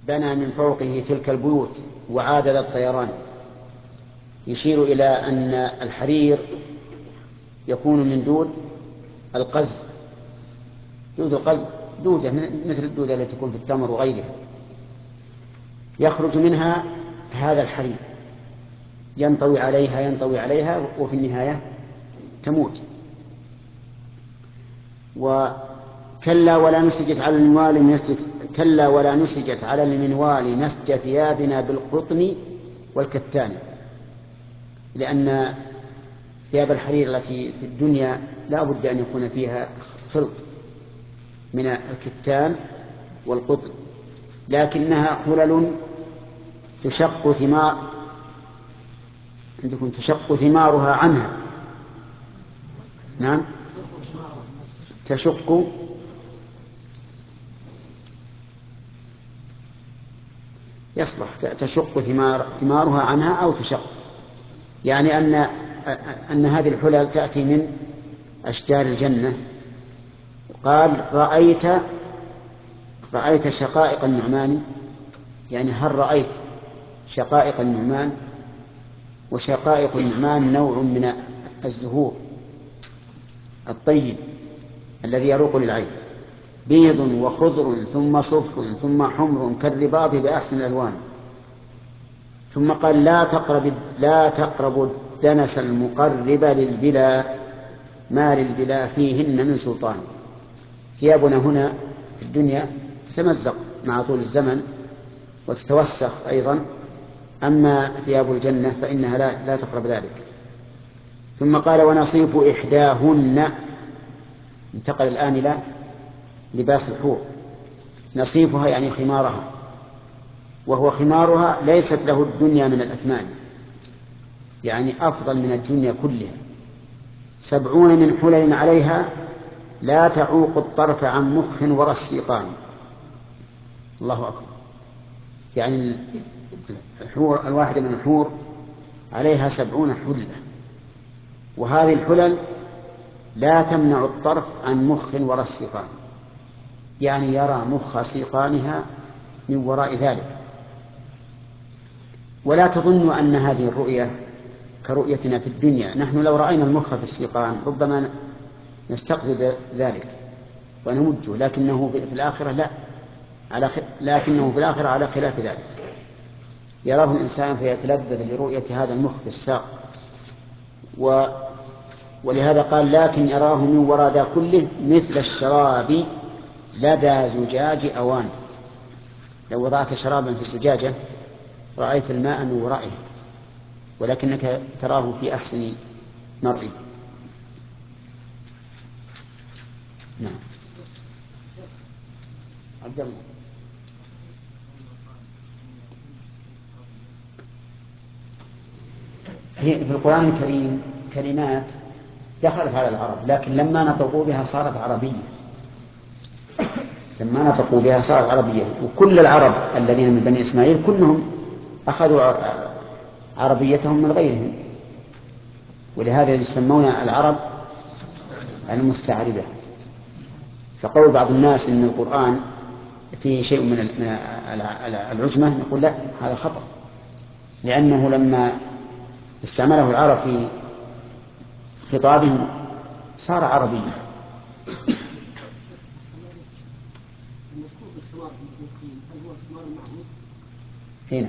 بنى من فوقه تلك البيوت وعاد للطيران، يشير إلى أن الحرير يكون من دود القز. دود القز دودة مثل الدودة التي تكون في التمر وغيرها، يخرج منها هذا الحرير، ينطوي عليها وفي النهاية تموت. وكلا ولا نسجت على المنوال نسج ثيابنا بالقطن والكتان، لأن ثياب الحرير التي في الدنيا لا بد أن يكون فيها خلط من الكتان والقطن، لكنها حلل تشق ثمارها عنها. نعم، يصلح تشق ثمارها عنها أو تشق، يعني أن هذه الحلل تأتي من أشجار الجنة. قال رأيت شقائق النعمان، يعني هل رأيت شقائق النعمان؟ وشقائق النعمان نوع من الزهور الطيب الذي يروق للعين، بيض وخضر ثم صفر ثم حمر كالرباط بأحسن الألوان. ثم قال لا تقربوا الدنس المقرب للبلا، ما للبلا فيهن من سلطان. ثيابنا هنا في الدنيا تتمزق مع طول الزمن وتتوسخ أيضا، أما ثياب الجنة فإنها لا تقرب ذلك. ثم قال ونصيف إحداهن، انتقل الآن إلى لباس الحور. نصيفها يعني خمارها، وهو خمارها ليست له الدنيا من الأثمان، يعني أفضل من الدنيا كلها. 70 من حلل عليها لا تعوق الطرف عن مخ ورا السيقان. الله أكبر، يعني الحور الواحدة من الحور عليها 70 حلة، وهذه الحلل لا تمنع الطرف عن مخ وراء السيقان، يعني يرى مخ سيقانها من وراء ذلك. ولا تظن أن هذه الرؤية كرؤيتنا في الدنيا، نحن لو رأينا المخ في السيقان ربما نستقبل ذلك ونمجه، لكنه في الآخرة على خلاف ذلك، يراه الإنسان فيتلذذ لرؤية هذا المخ في الساق. ولهذا قال لكن يراه من وراء ذا كله مثل الشراب لدى زجاج أوان. لو وضعت شرابا في الزجاجة رأيت الماء من ورائه، ولكنك تراه في أحسن مرئي. نعم. عبد الله، في القرآن الكريم كلمات دخلت على العرب، لكن لما نطقوا بها صارت عربية. وكل العرب الذين من بني إسماعيل كلهم أخذوا عربيتهم من غيرهم، ولهذا يسمون العرب المستعربة. فقول بعض الناس إن القرآن فيه شيء من العجمة، نقول لا، هذا خطأ، لأنه لما استعمله العرب في خطابهم صار عربيا. هنا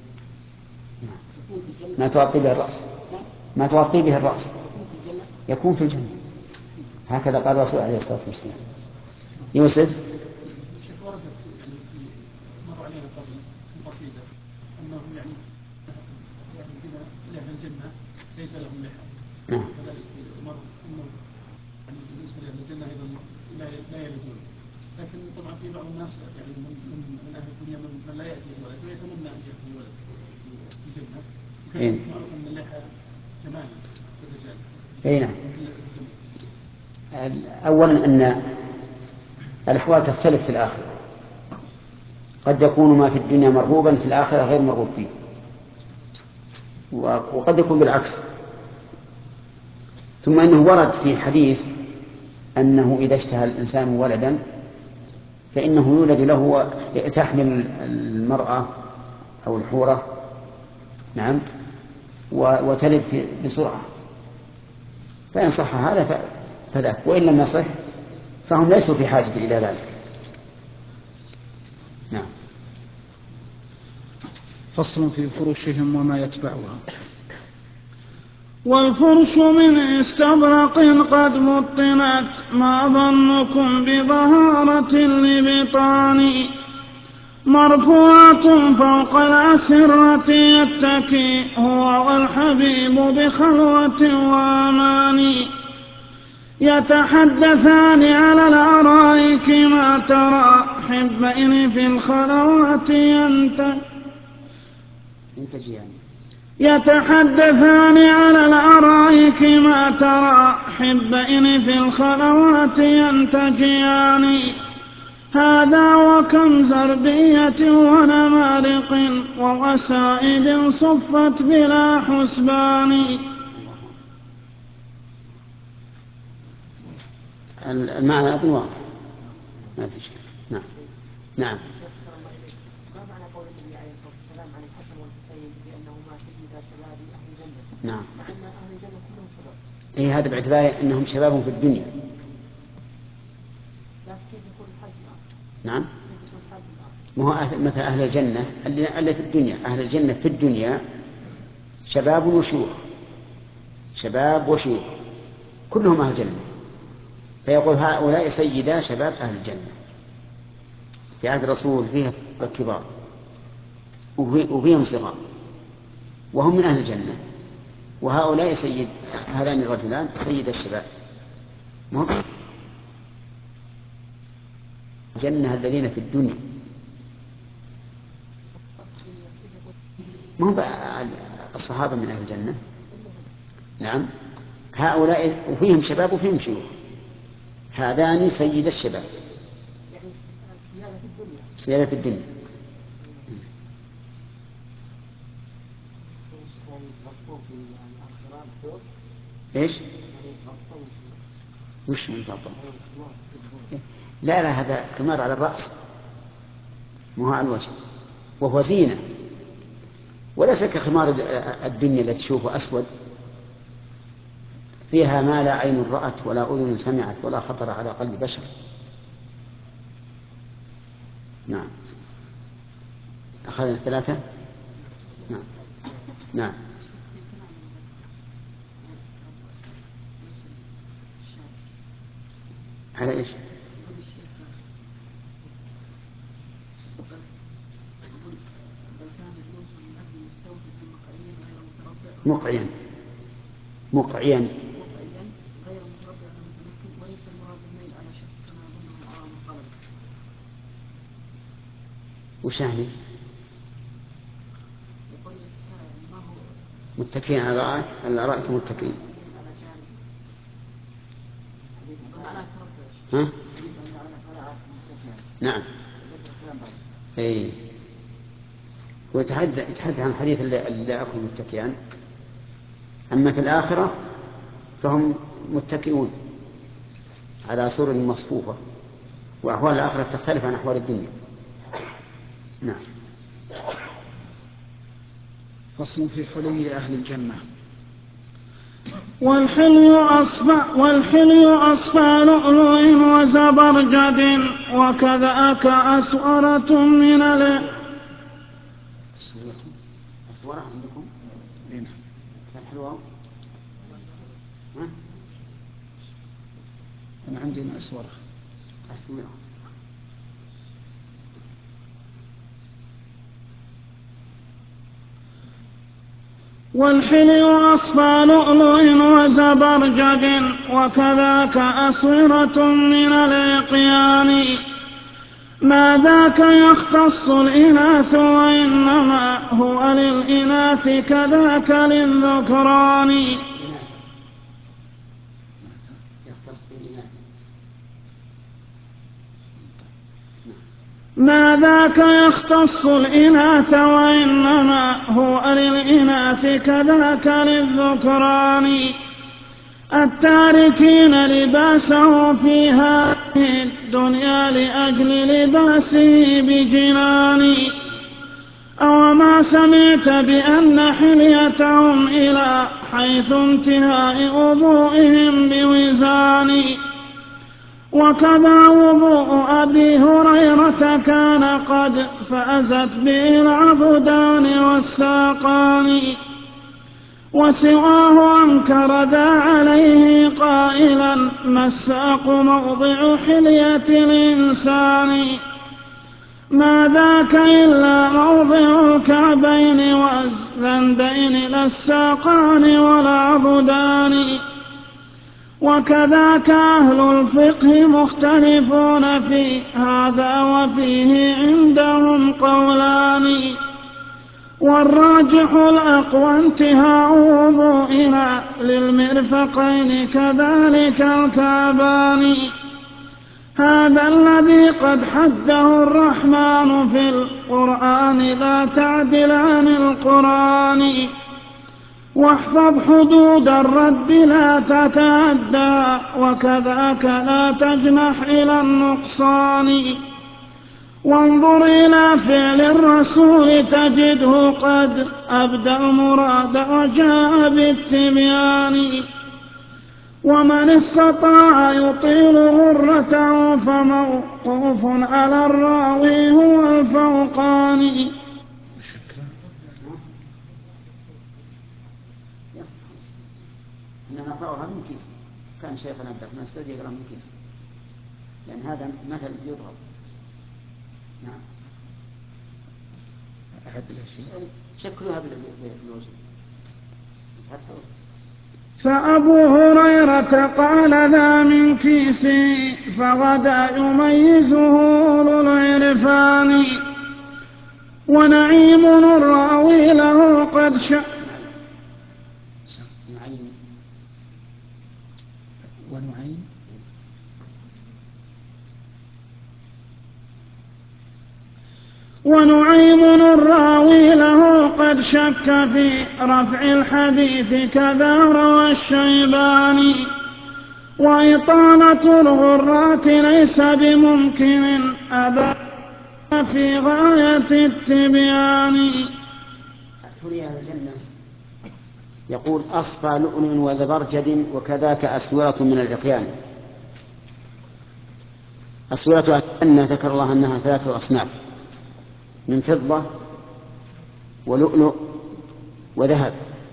ما تغطي به الرأس يكون في الجنة، هكذا قال الرسول عليه الصلاة والسلام. يوسف، ليس لهم لحى، وكذلك مر بالنسبه للجنه ايضا لا يلدون. لكن طبعا في بعض الناس يعني من اهل الدنيا من لا ياتي الولد ويتمنى ان ياتي الولد في الجنه، وكذلك معروف ان اللحى جمال للرجال. اي نعم. اولا ان الاحوال تختلف في الاخره، قد يكون ما في الدنيا مرغوبا في الاخره غير مرغوب فيه، وقد يكون بالعكس. ثم انه ورد في حديث انه اذا اشتهى الانسان ولدا فإنه يولد له، تحمل المرأة أو الحورة نعم وتلد بسرعة، فإن صح هذا فذاك، وإن لم يصح فهم ليسوا في حاجة إلى ذلك. نعم. فصل في فرشهم وما يتبعها. والفرش من استبرق قد مطنت، ما ظنكم بظهارة لبطان، مرفوعة فوق الأسرة يتكي هو والحبيب بخلوة وأمان، يتحدثان على الأرائك ما ترى حبين في الخلوات يتحدثان على الأرائك ما ترى حبين في الخلوات ينتجيان، هذا وكم زربية ونمارق ووسائد صفت بلا حسبان. المعنى أظن واضح ما في شيء. نعم. نعم. ما معنى قول النبي عليه الصلاة والسلام عن الحسن والحسين بأنهما سيدا شباب أهل الجنة؟ نعم. مع أن أهل الجنة كلهم شباب. إيه هذا باعتبار أنهم شباب في الدنيا. لكن كيف يكون الحج الآخر؟ نعم. كيف يكون الحج الآخر؟ ما هو مثل أهل الجنة اللي في الدنيا، أهل الجنة في الدنيا شباب وشيوخ، شباب وشيوخ كلهم أهل الجنة، فيقول هؤلاء سيدا شباب أهل الجنة. في عهد الرسول فيها كبار وفيهم صغار وهم من أهل الجنة، وهؤلاء سيد هذان الرجلان سيد الشباب. الجنة الذين في الدنيا ما هم الصحابة من أهل الجنة. نعم. هؤلاء وفيهم شباب وفيهم شيوخ، هذان سيد الشباب. يعني السيادة في الدنيا. سيادة في الدنيا. ايش؟ وش من فضل؟ لا هذا خمار على الرأس مو على الوجه، وهو زينة، وليس كخمار الدنيا التي تشوفه أسود فيها ما لا عين رأت ولا أذن سمعت ولا خطر على قلب بشر. نعم. أخذنا 3. نعم. نعم. على إيش؟ مقعيا غير متربع متمكن وليس المراد الميل على شخص كما يظنه العوام الطلبة. وش يعني؟ يقول ما هو متكئين على الأرائك متكئين. ها؟ نعم. اي ويتحدث عن الحديث اللي أكون متكئان. أما في الآخرة فهم متكئون على سرر مصفوفة، وأحوال الآخرة تختلف عن أحوال الدنيا. نعم. فصل في حلي أهل الجنة. والحلي أصفى لؤلؤ وزبرجد وكذاك أسورة من أسورة عندكم؟ هنا الحلوة. أنا عندنا أسورة. السورة. والحلي أصفى لؤلؤ وزبرجد وكذاك أسورة من الإقيان، ما ذاك يختص الإناث وإنما هو للإناث كذاك للذكران. ما ذاك يختص الإناث وإنما هو للإناث كذاك للذكران، التاركين لباسه في هذه الدنيا لأجل لباسه بجنان. أوما سمعت بأن حليتهم إلى حيث انتهاء وضوئهم بوزان. وكذا وضوء أبي هريرة كان قد فازت به العضدان والساقان. وسواه أنكر ذا عليه قائلا ما الساق موضع حلية الإنسان. ما ذاك إلا موضع الكعبين والزندين لا الساقان والعضدان. وكذاك أهل الفقه مختلفون في هذا وفيه عندهم قولان. والراجح الأقوى انتهاء وضوئنا للمرفقين كذلك الكعبان. هذا الذي قد حده الرحمن في القرآن لا تعدل عن القرآن. واحفظ حدود الرب لا تتعدى وكذاك لا تجنح إلى النقصان. وانظر إلى فعل الرسول تجده قد أبدى المراد وجاء بالتبيان. ومن استطاع يطيل غرته فموقوف على الراوي هو الفوقاني. إنما نقرأها من كيس. كان شيخنا عبد الرحمن السعدي يقرأ من كيس، لأن هذا مثل يضرب. نعم. أحد الأشياء شكلها بالوجه. فأبو هريرة قال ذا من كيسي فغدا يميزه أولو العرفان. ونعيم الراوي له قد ونعيم الراوي له قد شك في رفع الحديث كذا روى الشيباني. وإطالة الغرات ليس بممكن أبدا في غاية التبيان. حلي أهل الجنة يقول أصفى لؤلؤ وزبرجد وكذاك أسورة من العقيان. أسورة أهل الجنة ذكر الله أنها 3 أصناف من فضة ولؤلؤ وذهب،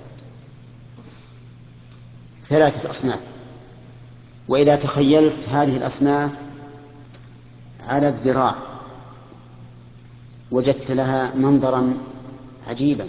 3 أصناف. وإذا تخيلت هذه الأصناف على الذراع وجدت لها منظرا عجيبا.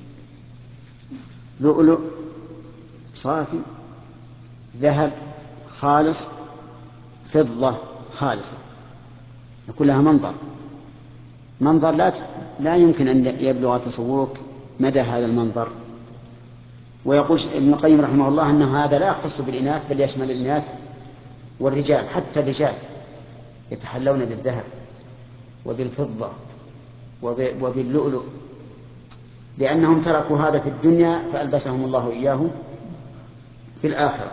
لؤلؤ صافي، ذهب خالص، فضة خالصة، يكون لها منظر لا يمكن أن يبلغ تصورك مدى هذا المنظر. ويقول ابن القيم رحمه الله أن هذا لا يختص بالإناث بل يشمل الإناث والرجال، حتى الرجال يتحلون بالذهب وبالفضة وباللؤلؤ، لأنهم تركوا هذا في الدنيا فألبسهم الله إياه في الآخرة.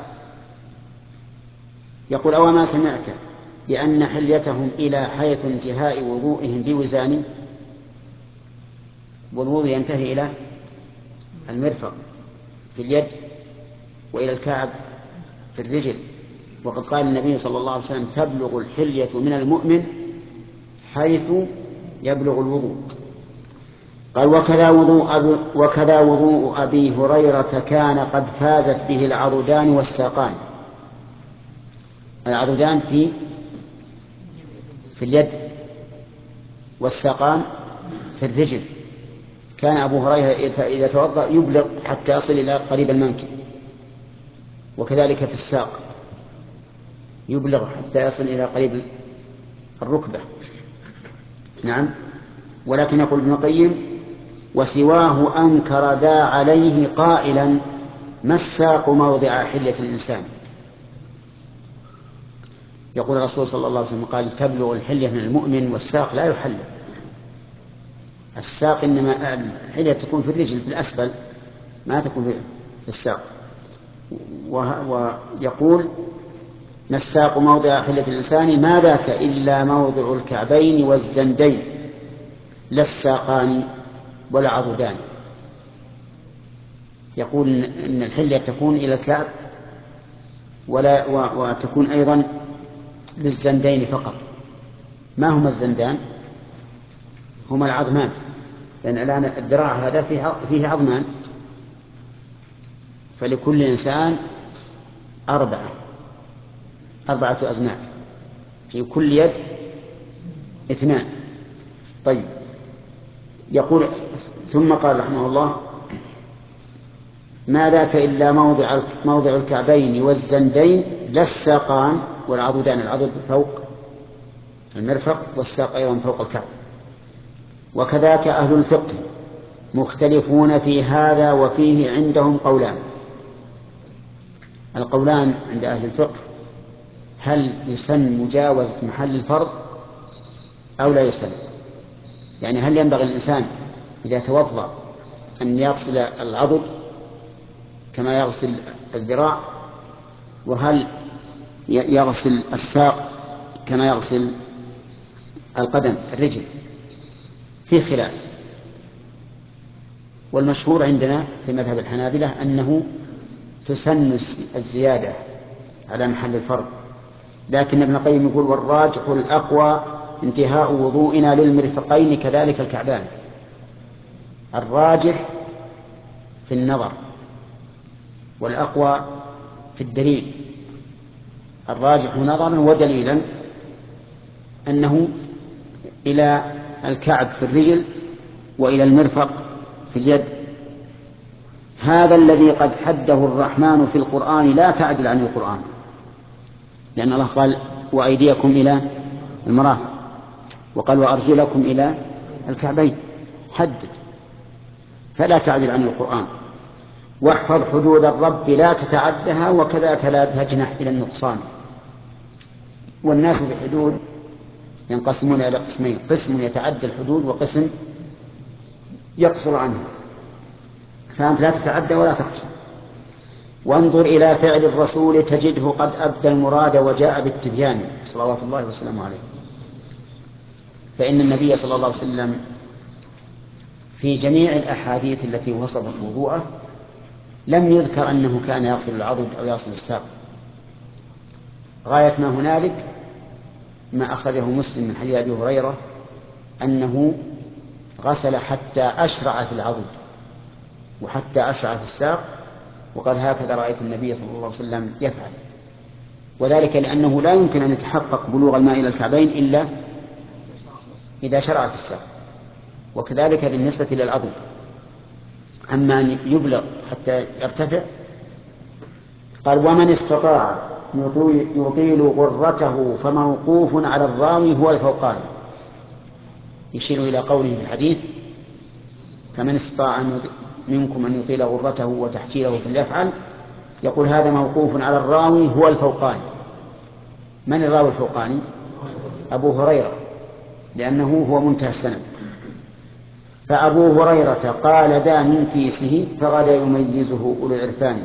يقول أوما سمعت بأن حليتهم إلى حيث انتهاء وضوئهم بوزان. والوضوء ينتهي إلى المرفق في اليد وإلى الكعب في الرجل. وقد قال النبي صلى الله عليه وسلم تبلغ الحلية من المؤمن حيث يبلغ الوضوء. قال وكذا وضوء أبي هريرة كان قد فازت به العضدان والساقان. العضدان في اليد والساقان في الرجل. كان أبو هريرة إذا توضأ يبلغ حتى يصل إلى قريب المنكب، وكذلك في الساق يبلغ حتى يصل إلى قريب الركبة. نعم. ولكن يقول ابن القيم وسواه أنكر ذا عليه قائلا ما الساق موضع حلية الإنسان. يقول الرسول صلى الله عليه وسلم قال تبلغ الحلية من المؤمن والساق لا يحل. الساق إنما الحلية تكون في الرجل في الأسفل، ما تكون في الساق. ويقول ما الساق موضع حلة الإنسان ما ذاك إلا موضع الكعبين والزندين لا الساقان ولا عضدان. يقول إن الحلة تكون إلى الكعب وتكون أيضا للزندين فقط. ما هما الزندان؟ هما العظمان، لأن الآن الذراع هذا فيه عظمان، فلكل إنسان 4 أزمار، في كل يد 2. طيب، يقول ثم قال رحمه الله ما ذاك إلا موضع الكعبين والزندين لا الساقان والعضدان. العضد فوق المرفق والساق أيضا فوق الكعب. وكذاك أهل الفقه مختلفون في هذا وفيه عندهم قولان. القولان عند أهل الفقه: هل يسن مجاوزة محل الفرض أو لا يسن؟ يعني هل ينبغي الإنسان إذا توضأ أن يغسل العضد كما يغسل الذراع، وهل يغسل الساق كما يغسل القدم الرجل؟ في خلاف. والمشهور عندنا في مذهب الحنابلة أنه تسن الزيادة على محل الفرض، لكن ابن القيم يقول والراجح الأقوى انتهاء وضوئنا للمرفقين كذلك الكعبان. الراجح في النظر والأقوى في الدليل. الراجح نظرا ودليلا أنه إلى الكعب في الرجل وإلى المرفق في اليد. هذا الذي قد حده الرحمن في القرآن لا تعدل عن القرآن، لأن الله قال وأيديكم إلى المرافق، وقال وأرجلكم إلى الكعبين، حدد، فلا تعدل عن القرآن. واحفظ حدود الرب لا تتعدها وكذاك لا تجنح إلى النقصان. والناس بحدود ينقسمون إلى قسمين: قسم يتعدى الحدود وقسم يقصر عنها، فأنت لا تتعدى ولا تقصر. وانظر إلى فعل الرسول تجده قد أبدى المراد وجاء بالتبيان صلوات الله وسلامه عليه. فإن النبي صلى الله عليه وسلم في جميع الأحاديث التي وصفت وضوءه لم يذكر أنه كان يغسل العضد أو يغسل الساق. غاية ما هنالك ما أخرجه مسلم من حديث أبي هريرة أنه غسل حتى أشرع في العضد وحتى أشرع في الساق، وقال هكذا رأيت النبي صلى الله عليه وسلم يفعل. وذلك لأنه لا يمكن أن يتحقق بلوغ الماء إلى الكعبين إلا إذا شرع في الساق، وكذلك بالنسبة للعضد. أما أن يبلغ حتى يرتفع، قال ومن استطاع يطيل غرته فموقوف على الراوي هو الفوقاني، يشير إلى قوله في الحديث فمن استطاع منكم أن يطيل غرته وتحجيله فليفعل. يقول هذا موقوف على الراوي هو الفوقاني. من الراوي الفوقاني؟ أبو هريرة، لأنه هو منتهى السند. فأبو هريرة قال ذا من كيسه فغدا يميزه أولو العرفان،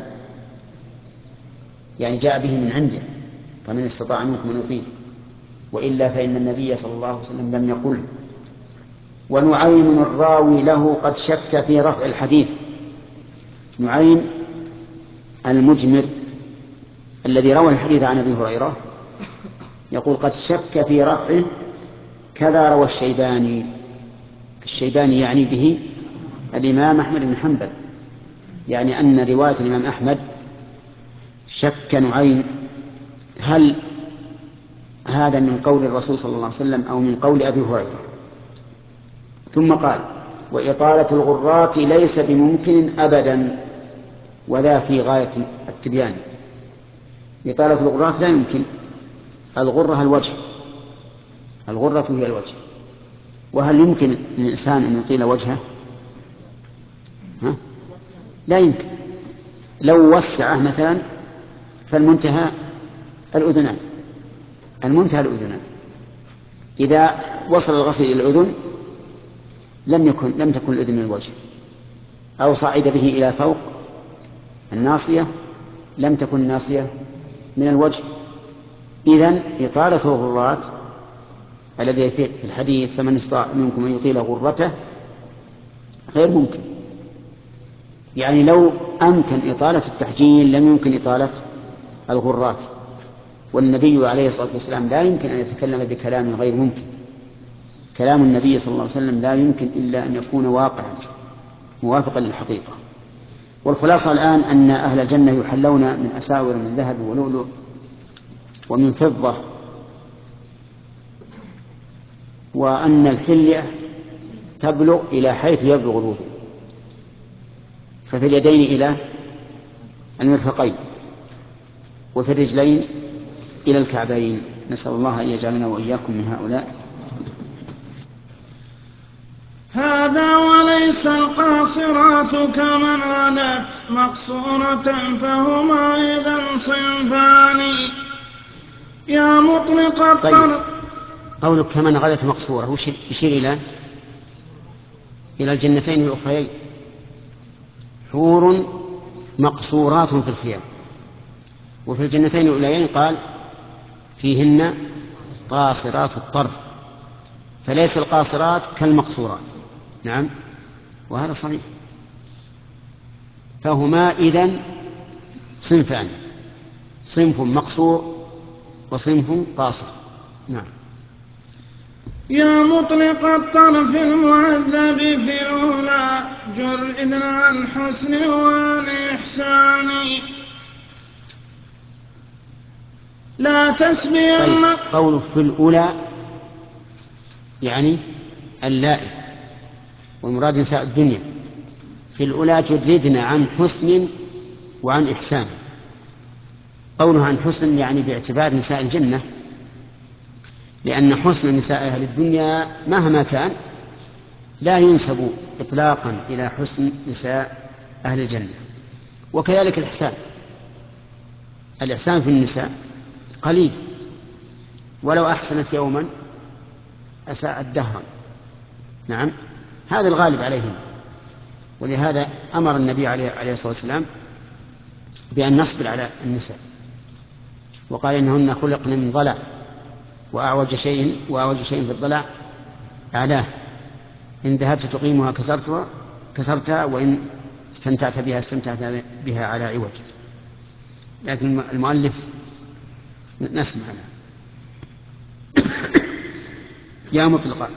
يعني جاء به من عنده، فمن استطاع منكم أن يطيل، وإلا فإن النبي صلى الله عليه وسلم لم يقل. ونعيم الراوي له قد شك في رفع الحديث. نعيم المجمر الذي روى الحديث عن أبي هريرة يقول قد شك في رفعه كذا روى الشيباني. الشيباني يعني به الإمام أحمد بن حنبل، يعني أن رواية الإمام أحمد شك نعيم هل هذا من قول الرسول صلى الله عليه وسلم أو من قول أبي هريرة. ثم قال وإطالة الغرات ليس بممكن أبدا، وذا في غاية التبيان. إطالة الغرات لا يمكن. الغرة الوجه، الغرة هي الوجه، وهل يمكن للإنسان أن يطيل وجهه؟ لا يمكن. لو وسعه مثلا فالمنتهى الأذنان، المنتهى الأذنان. إذا وصل الغسل إلى الأذن لم تكن الأذن من الوجه، أو صعد به إلى فوق الناصية لم تكن الناصية من الوجه. إذن إطالة الغرات الذي في الحديث فمن استطاع منكم أن يطيل غرته غير ممكن، يعني لو أمكن إطالة التحجيل لم يمكن إطالة الغرات، والنبي عليه الصلاة والسلام لا يمكن أن يتكلم بكلام غير ممكن. كلام النبي صلى الله عليه وسلم لا يمكن إلا أن يكون واقعا موافقا للحقيقة. والخلاصة الآن أن أهل الجنة يحلون من أساور من ذهب ولؤلؤ ومن فضة، وأن الحلية تبلغ إلى حيث يبلغ الوضوء، ففي اليدين إلى المرفقين، وفي الرجلين إلى الكعبين. نسأل الله أن يجعلنا وإياكم من هؤلاء. هذا وليس القاصرات كمن غدت مقصورة فهما إذا صنفان يا مطلق الطرف. قولك كمن غدت مقصورة يشير إلى الجنتين الأخريين، حور مقصورات في الخيام، وفي الجنتين الأوليين قال فيهن قاصرات الطرف، فليس القاصرات كالمقصورات. نعم، وهذا صحيح. فهما إذن صنفان، صنف مقصور وصنف قاصر. نعم. يا مطلق الطرف المعذب في الأولى جر عن حسن والإحسان لا تسبي. طيب، قوله في الأولى يعني اللائي، والمراد نساء الدنيا. في الأولى جردنا عن حسن وعن إحسان. قوله عن حسن يعني باعتبار نساء الجنة، لأن حسن نساء أهل الدنيا مهما كان لا ينسب إطلاقا إلى حسن نساء أهل الجنة. وكذلك الإحسان في النساء قليل، ولو أحسنت يوما أساءت دهرا. نعم، هذا الغالب عليهم، ولهذا أمر النبي عليه الصلاة والسلام بأن نصبر على النساء، وقال إنهن خلقن من ضلع، وأعوج شيء في الضلع أعلاه، إن ذهبت تقيمها كسرتها، وإن استمتعت بها استمتعت بها على عوج. لكن المؤلف نسمع يا مطلق.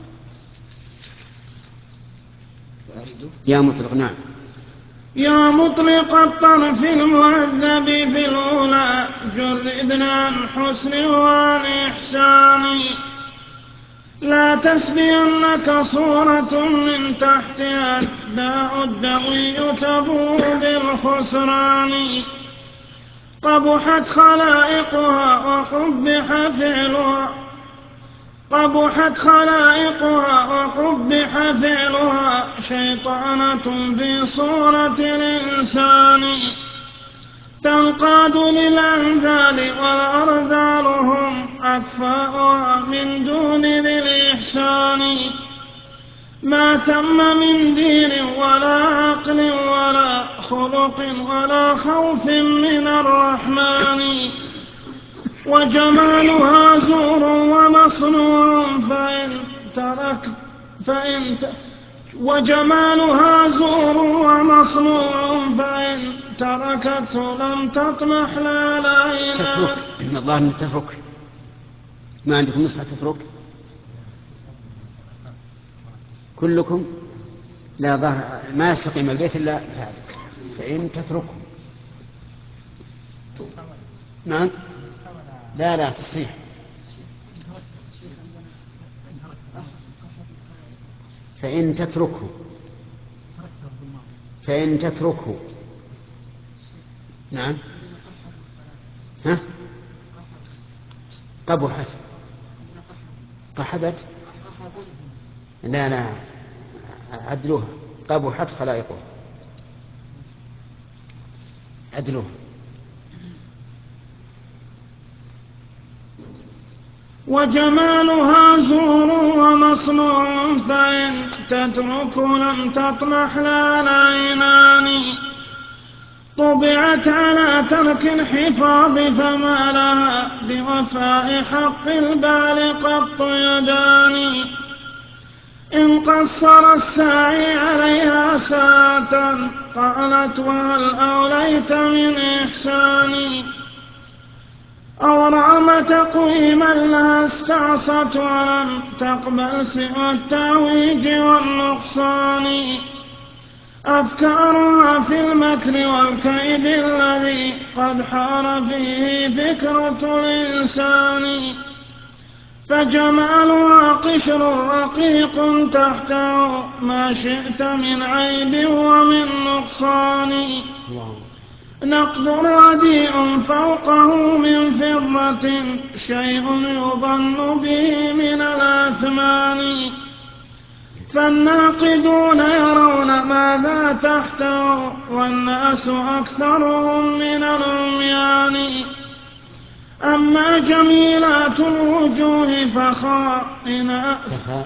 نعم. يا مطلق الطرف المعذب في الأولى جردنا عن حسن والإحسان لا تسبينك صورة من تحتها الداء الدوي تبو بالخسران قبحت خلائقها وقبح فعلها شيطانة في صورة الإنسان تنقاد للأنذال والأرذال هم أكفاؤها من دون ذي الإحسان ما ثم من دين ولا عقل ولا خلق ولا خوف من الرحمن وجمالها زور ومصنوع فإن تركته لم تطمح لا تترك. الله أن تترك. ما عندكم نسخة تترك كلكم؟ لا، ظهر ما يستقيم البيت إلا هذا، فإن تتركه. نعم، لا تصحيح. فإن تتركه. نعم. قحبت. لا عدلوها، قبحت خلائقه، عدلوها. وجمالها زور ومصنوع فإن تترك لم تطمح لا العينان طبعت على ترك الحفاظ فما لها بوفاء حق البال قط يدان إن قصر الساعي عليها ساعة قالت وهل أوليت من إحساني أو رام تقويما لها استعصت ولم تقبل سوى التعويج والنقصان أفكارها في المكر والكيد الذي قد حار فيه فكرة الإنسان فجمالها قشر رقيق تحته ما شئت من عيب ومن نقصان نقد رديء فوقه من فضة شيء يظن به من الأثمان فالناقدون يرون ماذا تحته والناس أكثرهم من العميان أما جميلات الوجوه فخائنات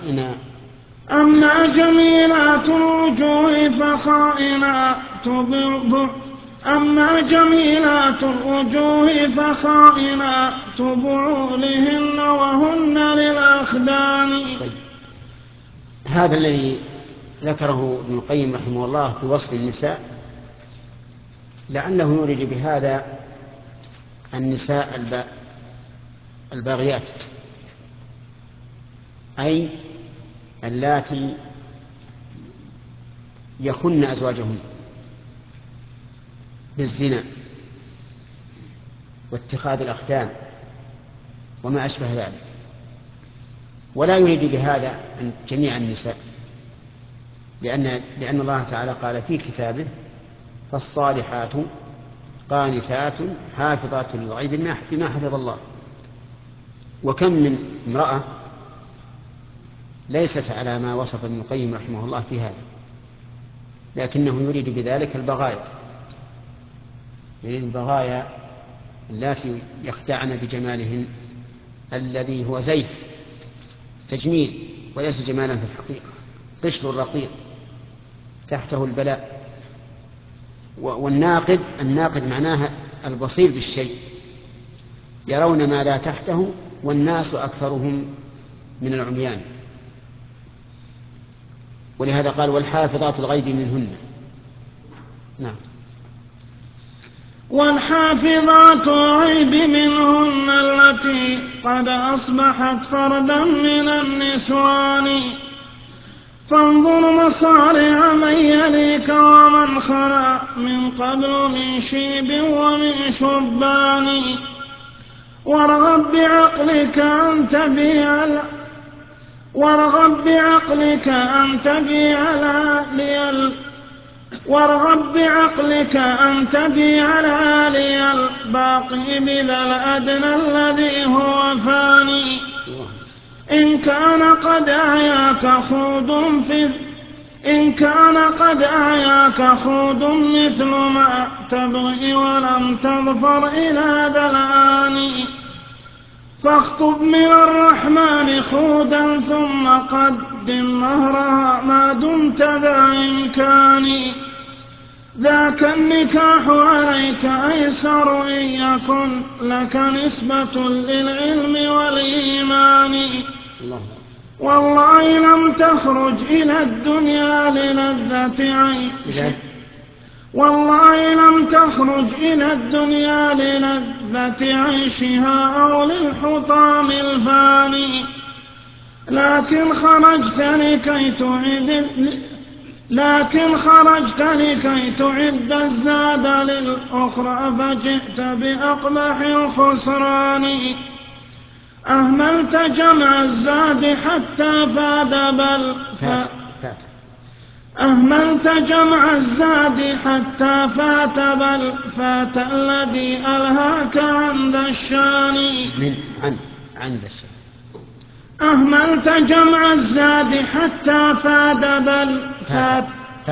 بعولهن وهن للأخدان. هذا الذي ذكره ابن القيم رحمه الله في وصف النساء لعله يريد بهذا النساء الباغيات، أي اللاتي يخن أزواجهن بالزنا واتخاذ الأختان وما أشبه ذلك، ولا يريد بهذا جميع النساء، لأن الله تعالى قال في كتابه فالصالحات قانتات حافظات للغيب بما حفظ الله. وكم من امرأة ليست على ما وصف ابن القيم رحمه الله في هذا، لكنه يريد بذلك البغايا، يريد البغايا اللاتي يخدعن بجمالهن الذي هو زيف تجميل وليس جمالا في الحقيقة، قشر رقيق تحته البلاء. والناقد معناها البصير بالشيء، يرون ما لا تحته والناس أكثرهم من العميان، ولهذا قال والحافظات الغيب منهن. نعم. والحافظات الغيب منهن التي قد أصبحت فردا من النسوان فانظر مصارع من يليك ومن خلا من قبل من شيب ومن شبان وارغب بعقلك أن تبيع العالي الباقي بذا الأدنى الذي هو فاني إن كان قد أعياك خوض مثل ما تبغي ولم تظفر إلى ذا الآن فاخطب من الرحمن خودا ثم قدم مهرها ما دمت ذا إمكان ذاك النكاح عليك أيسر إن يكن لك نسبة للعلم والإيمان والله لم تخرج إلى الدنيا للذة عيشها أو للحطام الفاني لكن خرجت لكي تعد الزاد للأخرى فجئت بأقبح الخسران أهملت جمع الزاد حتى فات بل فات الذي ألهاك عن ذا الشان أهملت جمع الزاد حتى فات بل فات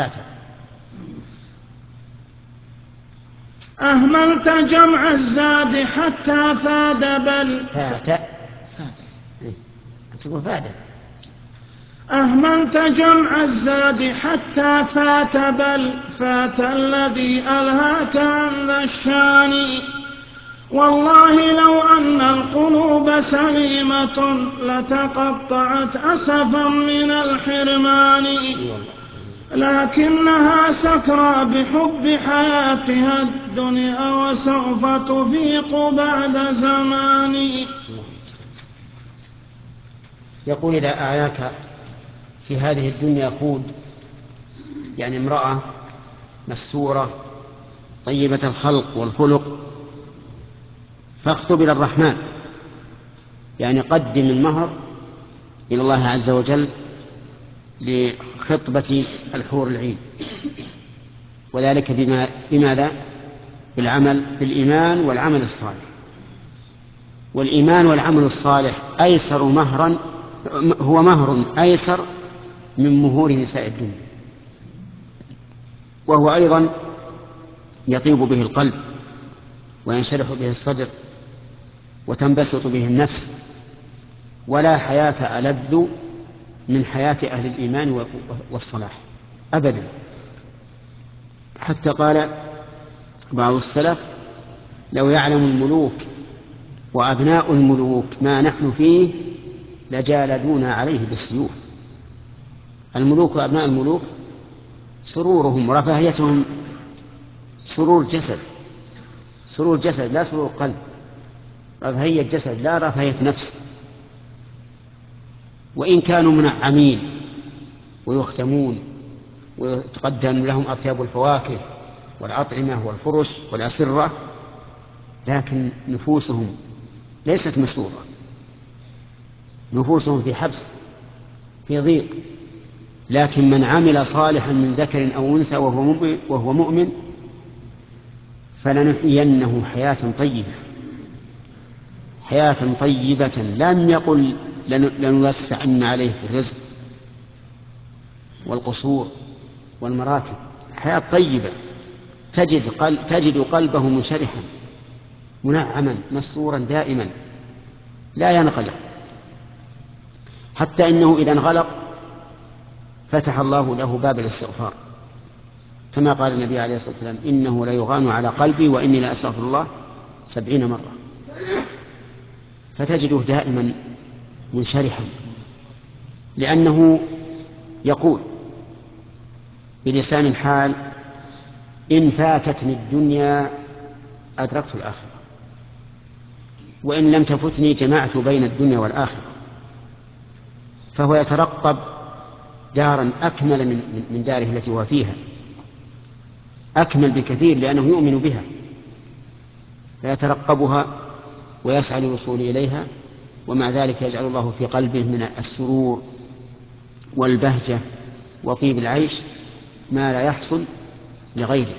أهملت جمع الزاد حتى فاد بل أهملت جمع الزاد حتى فات بل فات الذي ألهاك عن ذا الشان. والله لو أن القلوب سليمة لتقطعت أسفا من الحرمان، لكنها سكرى بحب حياتها الدنيا وسوف تفيق بعد زمان. يقول إذا أعياك في هذه الدنيا خود، يعني امرأة مستورة طيبة الخلق والخلق، فاخطب إلى الرحمن، يعني قدم المهر إلى الله عز وجل لخطبة الحور العين، وذلك بماذا؟ بالعمل بالإيمان والعمل الصالح. والإيمان والعمل الصالح أيسر مهرا، هو مهر أيسر من مهور نساء الدنيا، وهو أيضا يطيب به القلب وينشرح به الصدر وتنبسط به النفس، ولا حياة ألذ من حياة أهل الإيمان والصلاح أبدا. حتى قال بعض السلف: لو يعلم الملوك وأبناء الملوك ما نحن فيه لجالدونا عليه بالسيوف. الملوك وأبناء الملوك سرورهم ورفاهيتهم سرور جسد، سرور جسد لا سرور قلب، رفاهية جسد لا رفاهية نفس. وإن كانوا منعمين ويختمون ويتقدم لهم أطيب الفواكه والأطعمة والفرش والأسرة، لكن نفوسهم ليست مسرورة، نفوسهم في حبس في ضيق. لكن من عمل صالحا من ذكر أو أنثى وهو مؤمن فلنحيينه حياة طيبة، حياة طيبة. لم يقل لنوسعن عليه في الرزق والقصور والمراكب، حياة طيبة تجد قلبه منشرحا منعما مسرورا دائما لا ينغلق، حتى إنه إذا انغلق فتح الله له باب الاستغفار، كما قال النبي عليه الصلاة والسلام: إنه ليغان على قلبي وإني لأستغفر الله 70 مرة. فتجده دائما منشرحا، لأنه يقول بلسان الحال: إن فاتتني الدنيا أدركت الآخرة، وإن لم تفتني جمعت بين الدنيا والآخرة. فهو يترقب دارا أكمل من داره التي هو فيها، أكمل بكثير، لأنه يؤمن بها فيترقبها ويسعى للوصول إليها، ومع ذلك يجعل الله في قلبه من السرور والبهجة وطيب العيش ما لا يحصل لغيره.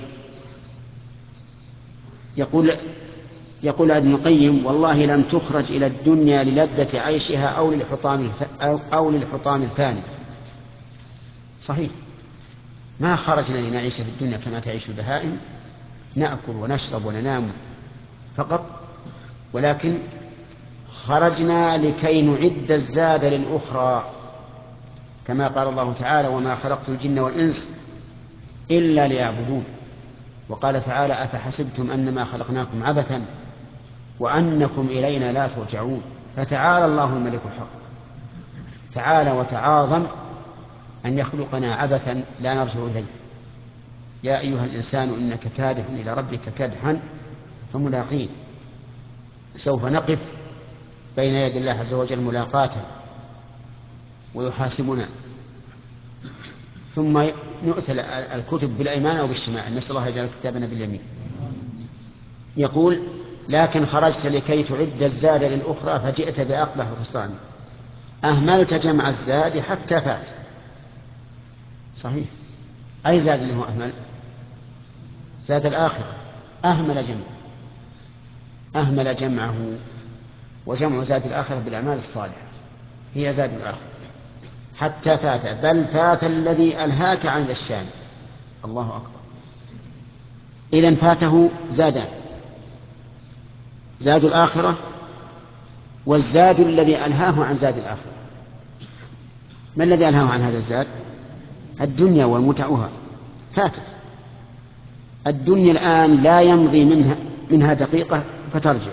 يقول ابن القيم: والله لم تخرج إلى الدنيا للذة عيشها أو للحطام الفاني. صحيح، ما خرجنا لنعيش في الدنيا كما تعيش البهائم، نأكل ونشرب وننام فقط، ولكن خرجنا لكي نعد الزاد للأخرى، كما قال الله تعالى: وما خلقت الجن والإنس إلا ليعبدون. وقال تعالى: أفحسبتم أنما خلقناكم عبثا وأنكم إلينا لا ترجعون. فتعالى الله الملك الحق، تعالى وتعاظم أن يخلقنا عبثا لا نرجع إليه. يا أيها الإنسان إنك كادح إلى ربك كدحا فملاقيه. سوف نقف بين يدي الله عز وجل ملاقاة ويحاسبنا، ثم نؤتل الكتب بالأيمان أو بالشمال، نسأل الله يجعل كتابنا باليمين. يقول: لكن خرجت لكي تعد الزاد للأخرى فجئت بأقبح الخسران، أهملت جمع الزاد حتى فات. صحيح، أي زاد اللي هو أهمل؟ زاد الآخرة. أهمل جمعه، وجمع زاد الآخرة بالأعمال الصالحة هي زاد الآخرة. حتى فات بل فات الذي ألهاك عن ذا الشان. الله أكبر. إذن فاته زادان: زاد الآخرة والزاد الذي ألهاه عن زاد الآخرة. ما الذي ألهاه عن هذا الزاد؟ الدنيا ومتعها فاتت. الدنيا الآن لا يمضي منها دقيقة فترجع،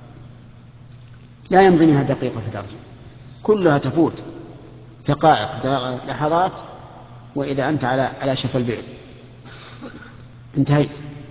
لا يمضي منها دقيقة فترجع، كلها تفوت دقائق لحظات، وإذا أنت على شفا البئر انتهيت.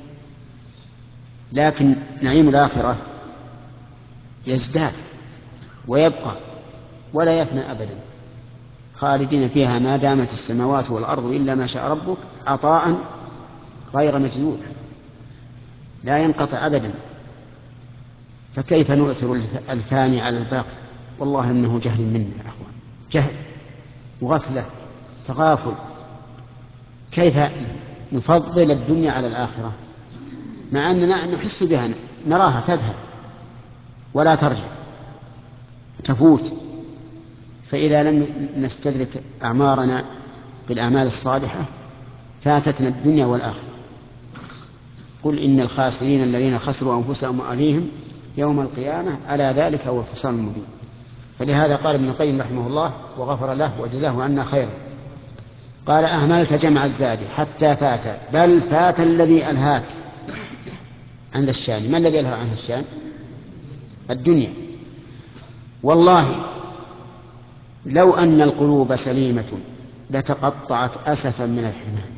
لكن نعيم الآخرة يزداد ويبقى ولا يفنى أبدا، خالدين فيها ما دامت السماوات والأرض إلا ما شاء ربك عطاء غير مجدود لا ينقطع أبدا. فكيف نؤثر الفاني على الباقي؟ والله إنه جهل منا يا أخوان، جهل وغفلة تغافل. كيف نفضل الدنيا على الآخرة مع أننا نحس بها، نراها تذهب ولا ترجع، تفوت. فإذا لم نستدرك أعمارنا بالأعمال الصالحة فاتتنا الدنيا والآخرة. قل إن الخاسرين الذين خسروا أنفسهم وأهليهم يوم القيامة ألا ذلك هو الخسران المبين. فلهذا قال ابن القيم رحمه الله وغفر له وجزاه عنا خيرا، قال أهملت جمع الزاد حتى فات، بل فات الذي ألهاك عن الشان. ما الذي ألهى عن الشان؟ الدنيا. والله لو أن القلوب سليمة لتقطعت أسفا من الحنان.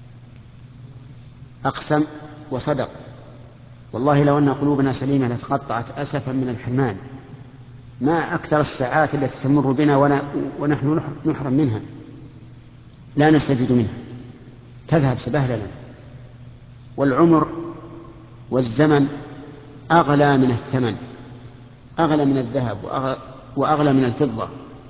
أقسم وصدق، والله لو أن قلوبنا سليمة لتقطعت أسفا من الحرمان. ما أكثر الساعات التي تمر بنا ونحن نحرم منها، لا نستفيد منها، تذهب سبهللا. والعمر والزمن أغلى من الثمن، أغلى من الذهب وأغلى من الفضة.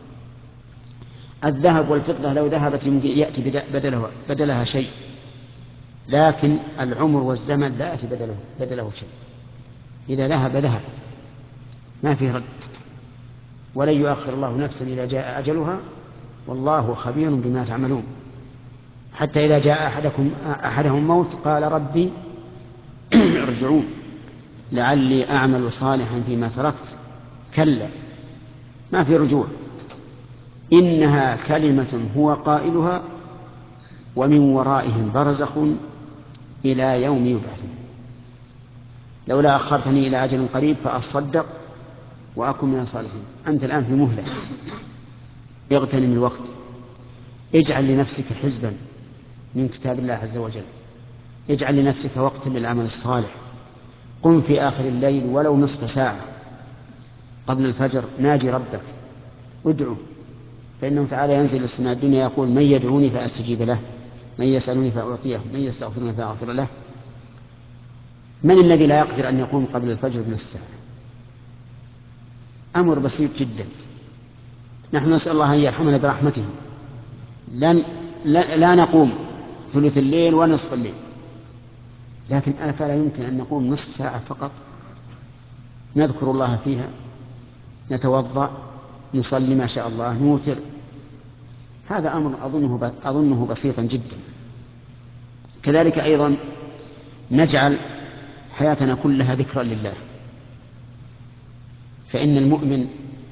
الذهب والفضة لو ذهبت يمكن يأتي بدلها شيء، لكن العمر والزمن لا يأتي بدله شيء. إذا ذهب ذهب ما فيه رد، ولن يؤخر الله نفسا إذا جاء أجلها والله خبير بما تعملون. حتى إذا جاء أحدهم موت قال ربي ارجعون لعلي أعمل صالحا فيما تركت، كلا ما في رجوع، إنها كلمة هو قائلها ومن ورائهم برزخ إلى يوم يبعثون. لولا أخرتني إلى أجل قريب فأصدق وأكن من الصالحين. أنت الآن في مهلة، اغتنم الوقت، اجعل لنفسك حزبا من كتاب الله عز وجل، اجعل لنفسك وقتا للعمل الصالح. قم في آخر الليل ولو نصف ساعة قبل الفجر، ناجي ربك، ادعو، فإنه تعالى ينزل السماء الدنيا يقول من يدعوني فأستجيب له، من يسألني فأعطيه، من يستغفرني فأغفر له. من الذي لا يقدر أن يقوم قبل الفجر بنصف ساعة؟ أمر بسيط جدا. نحن نسأل الله أن يرحمنا برحمته، لا نقوم ثلث الليل ونصف الليل، لكن أفلا يمكن أن نقوم نصف ساعة فقط نذكر الله فيها، نتوضأ، نصلي ما شاء الله، نوتر. هذا أمر أظنه بسيطا جدا. كذلك أيضا نجعل حياتنا كلها ذكرا لله، فإن المؤمن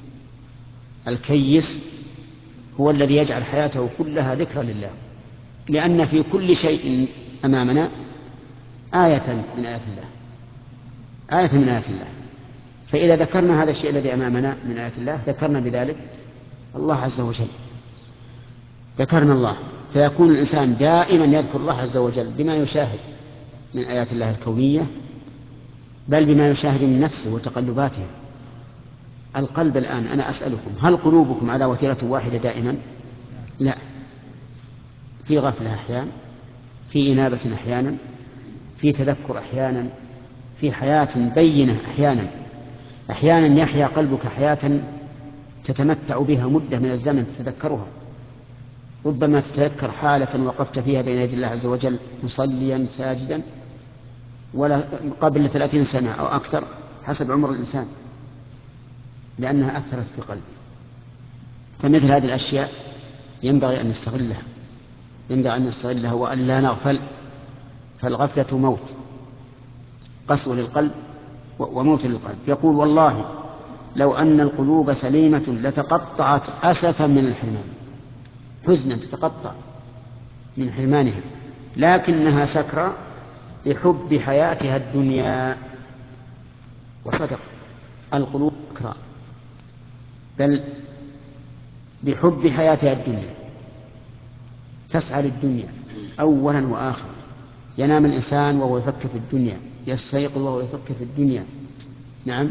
الكيس هو الذي يجعل حياته كلها ذكرا لله، لأن في كل شيء أمامنا آية من آيات الله، آية من آيات الله. فإذا ذكرنا هذا الشيء الذي أمامنا من آيات الله ذكرنا بذلك الله عز وجل، ذكرنا الله، فيكون الإنسان دائما يذكر الله عز وجل بما يشاهد من آيات الله الكونية، بل بما يشاهد من نفسه وتقلباته. القلب الآن أنا أسألكم، هل قلوبكم على وتيرة واحدة دائما؟ لا، في غفلة أحيانا، في إنابة أحيانا، في تذكر أحيانا، في حياة بينة أحيانا يحيا قلبك حياة تتمتع بها مدة من الزمن تتذكرها. ربما تتذكر حالة وقفت فيها بين يدي الله عز وجل مصليا ساجدا ولا قبل 30 سنة أو أكثر حسب عمر الإنسان، لأنها أثرت في قلبه. فمثل هذه الأشياء ينبغي أن نستغلها وأن لا نغفل، فالغفلة موت، قسوة للقلب وموت للقلب. يقول والله لو أن القلوب سليمة لتقطعت أسفا من الحرمان. حزنا تتقطع من حرمانها، لكنها سكرى بحب حياتها الدنيا. وصدق، القلوب سكرى بل بحب حياتها الدنيا، تسعى للدنيا أولا وآخرا. ينام الإنسان وهو يفكر في الدنيا، يستيقظ وهو يفكر في الدنيا. نعم.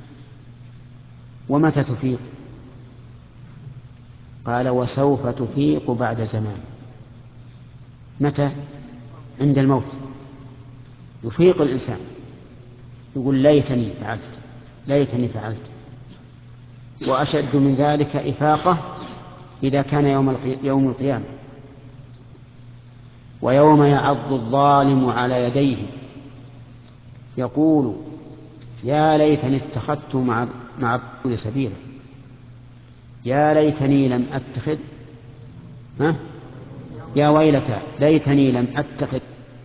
ومتى تفيق؟ قال وسوف تفيق بعد زمان. متى؟ عند الموت يفيق الإنسان، يقول ليتني فعلت، ليتني فعلت. وأشد من ذلك إفاقة إذا كان يوم القيامة، ويوم يعض الظالم على يديه يقول يا ليتني اتخذت مع الرسول سبيلا، يا ليتني لم أتخذ يا ويلتى ليتني لم أتخذ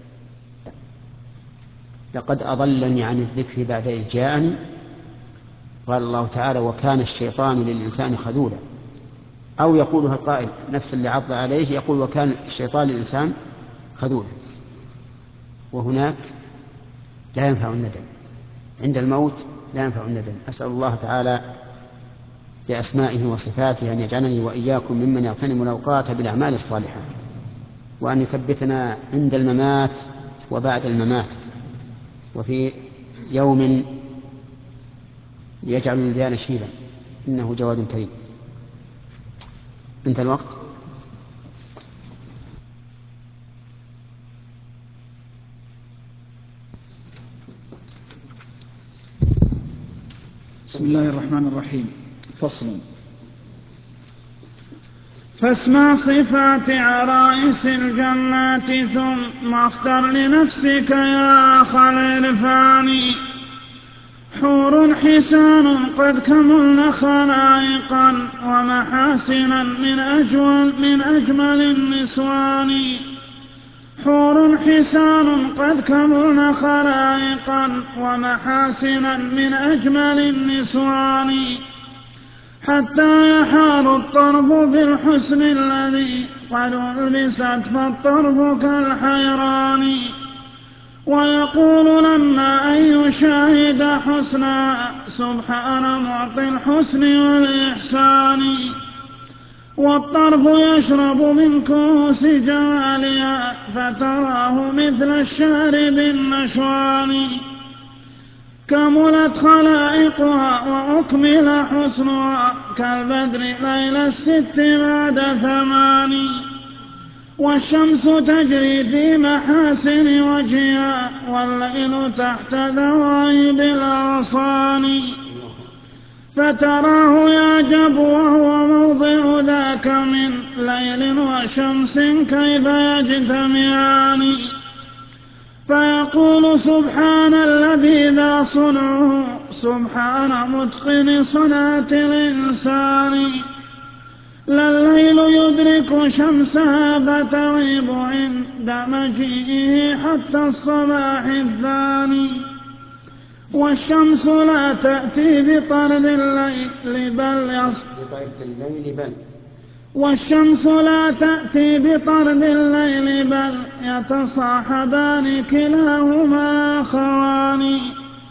لقد أضلني عن الذكر بعد إذ جاءني. قال الله تعالى وكان الشيطان للإنسان خذولا. أو يقولها القائل نفس اللي عض عليه يقول وكان الشيطان للإنسان خذولا. وهناك لا ينفع الندم، عند الموت لا ينفع الندم. أسأل الله تعالى بأسمائه وصفاته أن يجعلني وإياكم ممن يغتنم الأوقات بالأعمال الصالحة، وأن يثبتنا عند الممات وبعد الممات، وفي يوم يجعل الولدان شيبا، إنه جواد كريم. انتهى الوقت. بسم الله الرحمن الرحيم. فصل. فاسمع صفات عرائس الجنات ثم اختر لنفسك يا أخ العرفان. حور حسان قد كملن خلائقا ومحاسنا من أجمل النسوان. حور حسان قد كملن خلائقا ومحاسنا من أجمل النسوان. حتى يحار الطرف بالحسن الذي قد ألبست فالطرف كالحيران. ويقول لما أن يشاهد حسنا سبحان معطي الحسن والإحسان. والطرف يشرب من كؤوس جمالها فتراه مثل الشارب النشوان. كملت خلائقها وأكمل حسنها كالبدر ليل الست بعد 8. والشمس تجري في محاسن وجهها والليل تحت ذوائب الأغصان. فتراه يعجب وهو موضع ذاك من ليل وشمس كيف يجتمعان. فيقول سبحان الذي ذا صنعه سبحان متقن صنعة الإنسان. لا الليل يدرك شمسها فتغيب عند مجيئه حتى الصباح الثاني. والشمس لا تأتي بطرد الليل والشمس لا تأتي بطرد الليل بل يتصاحبان كلاهما أخوان.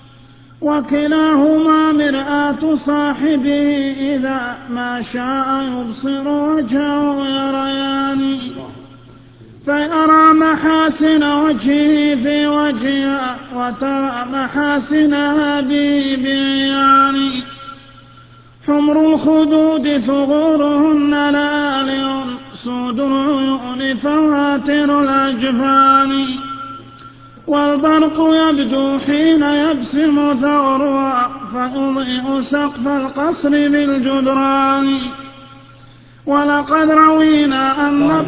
وكلاهما مرآة صاحبه إذا ما شاء يبصر وجهه يريان. فيرى محاسن وجهه في وجهها وترى محاسنها به بعيان. حمر الخدود ثغورهن لآلئ سود العيون فواتر الأجفان. والبرق يبدو حين يبسم ثغرها فيضيء سقف القصر بالجدران. ولقد روينا أن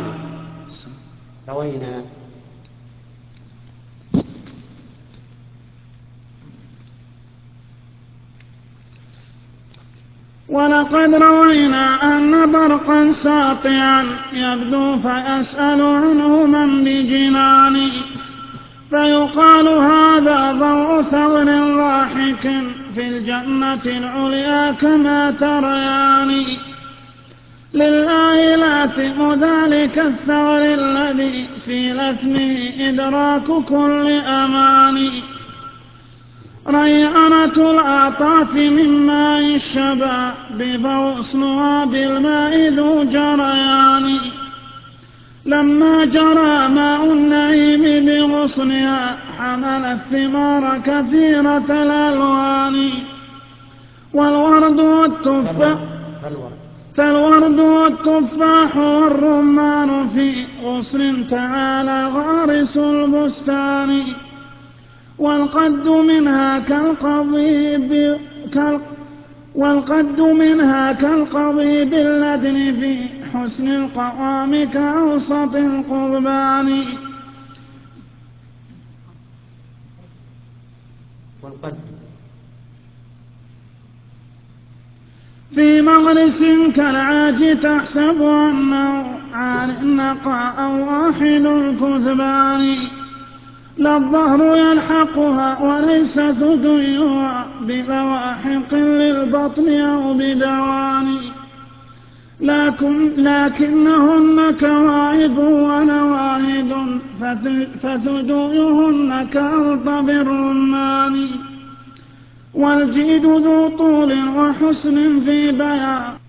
ولقد روينا أن برقا ساطعا يبدو فيسأل عنه من بجنان. فيقال هذا ضوء ثغر ضاحك في الجنة العليا كما تريان. لله لاثم ذلك الثغر الذي في لثمه إدراك كل أماني. ريانة الأعطاف من ماء الشباب فغصنها بالماء ذو جريان. لما جرى ماء النعيم بغصنها حمل الثمار كثيرة الألوان. والورد والتفاح والرمان في غصن تعالى غارس البستان. والقد منها كالقضيب اللدن في حسن القوام كأوسط القضبان. في مغرس كالعاج تحسب أنه عن النقاء واحد الكثبان. لا الظهر يلحقها وليس ثديها بلواحق للبطن أو بدوان. لكنهن كواعب ونواهد فثديهن كأرطب الرمان. والجيد ذو طول وحسن في بيان